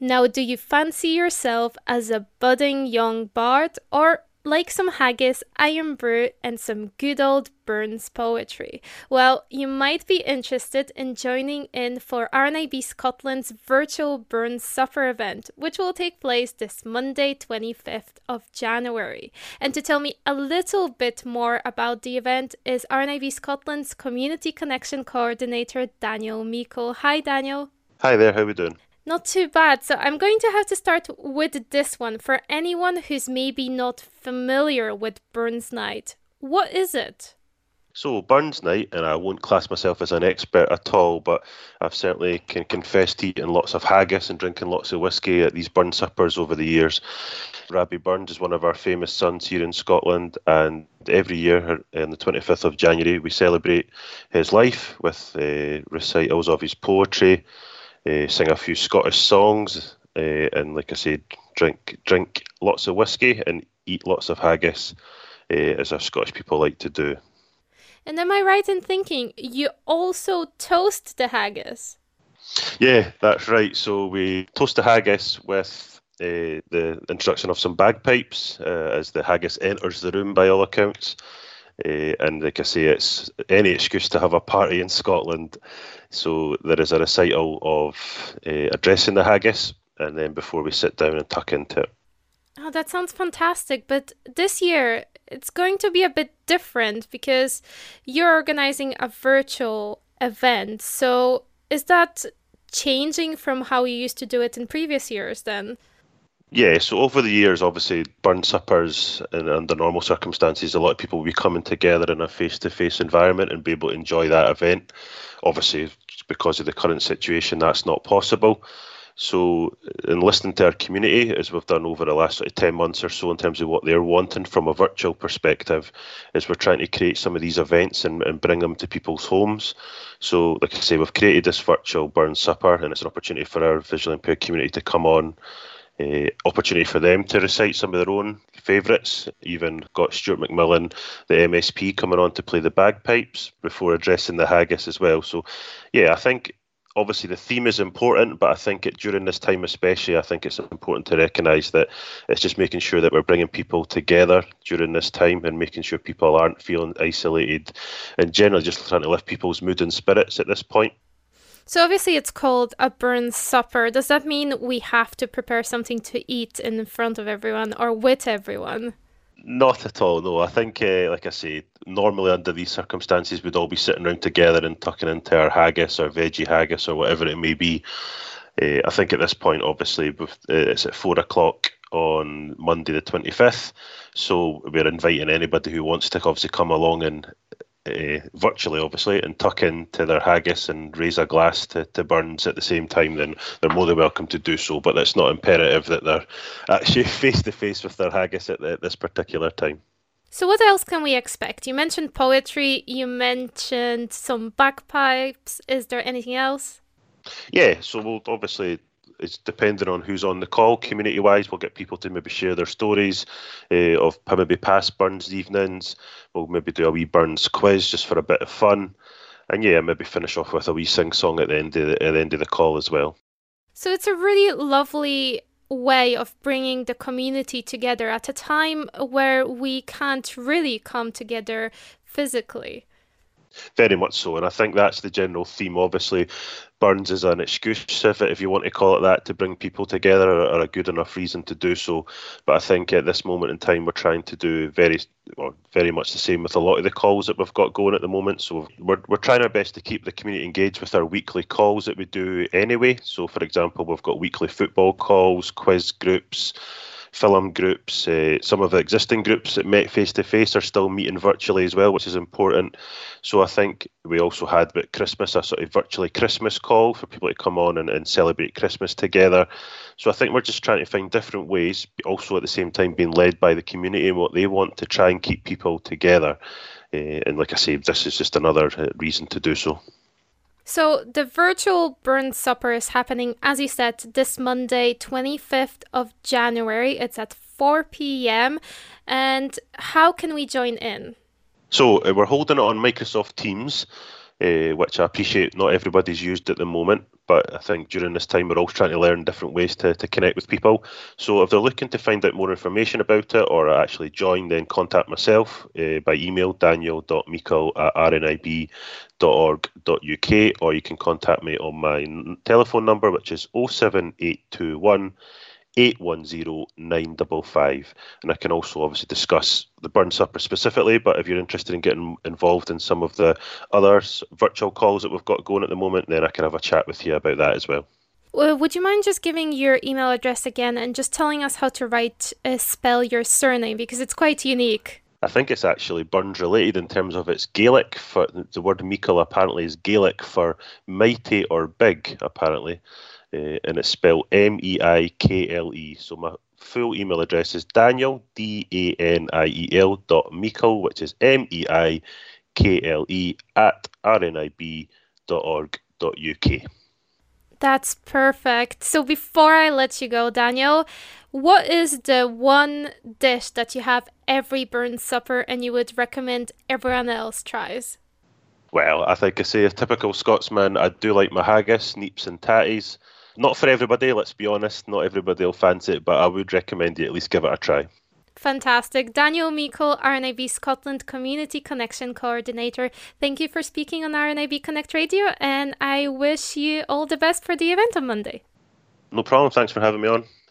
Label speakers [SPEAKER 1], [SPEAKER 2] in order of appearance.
[SPEAKER 1] Now, do you fancy yourself as a budding young bard or like some haggis, iron brew, and some good old Burns poetry? Well, you might be interested in joining in for RNIB Scotland's virtual Burns Supper event, which will take place this Monday, 25th of January. And to tell me a little bit more about the event is RNIB Scotland's Community Connection Coordinator, Daniel Meikle. Hi, Daniel.
[SPEAKER 2] Hi there, how we doing?
[SPEAKER 1] Not too bad. So I'm going to have to start with this one for anyone who's maybe not familiar with Burns Night. What is it?
[SPEAKER 2] So, Burns Night, and I won't class myself as an expert at all, but I've certainly can confess to eating lots of haggis and drinking lots of whiskey at these burn suppers over the years. Rabbie Burns is one of our famous sons here in Scotland, and every year on the 25th of January we celebrate his life with recitals of his poetry, sing a few Scottish songs, and like I said, drink lots of whiskey and eat lots of haggis, as our Scottish people like to do.
[SPEAKER 1] And am I right in thinking you also toast the haggis?
[SPEAKER 2] Yeah, that's right. So we toast the haggis with the introduction of some bagpipes as the haggis enters the room by all accounts. And like I say, it's any excuse to have a party in Scotland. So there is a recital of addressing the haggis, and then before we sit down and tuck into it.
[SPEAKER 1] Oh, that sounds fantastic. But this year, it's going to be a bit different because you're organizing a virtual event. So is that changing from how you used to do it in previous years then?
[SPEAKER 2] Yeah, so over the years, obviously, burn suppers and under normal circumstances, a lot of people will be coming together in a face-to-face environment and be able to enjoy that event. Obviously, because of the current situation, that's not possible. So, in listening to our community, as we've done over the last 10 months or so, in terms of what they're wanting from a virtual perspective, is we're trying to create some of these events and bring them to people's homes. So, like I say, we've created this virtual burn supper, and it's an opportunity for our visually impaired community to come on, opportunity for them to recite some of their own favourites. Even got Stuart McMillan, the MSP, coming on to play the bagpipes before addressing the haggis as well. So, yeah, I think obviously the theme is important, but I think during this time especially, I think it's important to recognise that it's just making sure that we're bringing people together during this time and making sure people aren't feeling isolated and generally just trying to lift people's mood and spirits at this point.
[SPEAKER 1] So obviously it's called a burn supper. Does that mean we have to prepare something to eat in front of everyone or with everyone?
[SPEAKER 2] Not at all, no. I think, like I say, normally under these circumstances, we'd all be sitting around together and tucking into our haggis or veggie haggis or whatever it may be. I think at this point, obviously, it's at 4 o'clock on Monday the 25th. So we're inviting anybody who wants to obviously come along and virtually, obviously, and tuck into their haggis and raise a glass to Burns at the same time, then they're more than welcome to do so. But it's not imperative that they're actually face to face with their haggis at this particular time.
[SPEAKER 1] So what else can we expect? You mentioned poetry, you mentioned some bagpipes. Is there anything else?
[SPEAKER 2] Yeah, so we'll obviously, it's depending on who's on the call. Community-wise, we'll get people to maybe share their stories of maybe past Burns evenings. We'll maybe do a wee Burns quiz just for a bit of fun. And yeah, maybe finish off with a wee sing-song at the end of the call as well.
[SPEAKER 1] So it's a really lovely way of bringing the community together at a time where we can't really come together physically.
[SPEAKER 2] Very much so, and I think that's the general theme. Obviously, Burns is an excuse, if you want to call it that, to bring people together, or a good enough reason to do so. But I think at this moment in time, we're trying to do very much the same with a lot of the calls that we've got going at the moment. So we're trying our best to keep the community engaged with our weekly calls that we do anyway. So, for example, we've got weekly football calls, quiz groups, film groups. Some of the existing groups that met face to face are still meeting virtually as well, which is important. So I think we also had at Christmas a sort of virtually Christmas call for people to come on and celebrate Christmas together. So I think we're just trying to find different ways, but also at the same time being led by the community and what they want to try and keep people together. And like I say, this is just another reason to do so.
[SPEAKER 1] So the virtual Burn Supper is happening, as you said, this Monday, 25th of January. It's at 4 p.m. And how can we join in?
[SPEAKER 2] So we're holding it on Microsoft Teams, which I appreciate not everybody's used at the moment. but I think during this time we're all trying to learn different ways to connect with people. So if they're looking to find out more information about it or actually join, then contact myself by email, daniel.meikle@rnib.org.uk, or you can contact me on my telephone number, which is 07821 810 955, and I can also obviously discuss the Burn Supper specifically, but if you're interested in getting involved in some of the other virtual calls that we've got going at the moment, then I can have a chat with you about that as well.
[SPEAKER 1] Would you mind just giving your email address again and just telling us how to spell your surname, because it's quite unique?
[SPEAKER 2] I think it's actually Burns related in terms of it's Gaelic. For the word Meikle apparently is Gaelic for mighty or big, apparently. And it's spelled Meikle. So my full email address is Daniel, DANIEL.Meikle, which is MEIKLE @rnib.org.uk.
[SPEAKER 1] That's perfect. So before I let you go, Daniel, what is the one dish that you have every Burn Supper and you would recommend everyone else tries?
[SPEAKER 2] Well, I think I say a typical Scotsman, I do like my haggis, neeps and tatties. Not for everybody, let's be honest. Not everybody will fancy it, but I would recommend you at least give it a try.
[SPEAKER 1] Fantastic. Daniel Meikle, RNIB Scotland Community Connection Coordinator. Thank you for speaking on RNIB Connect Radio, and I wish you all the best for the event on Monday.
[SPEAKER 2] No problem. Thanks for having me on.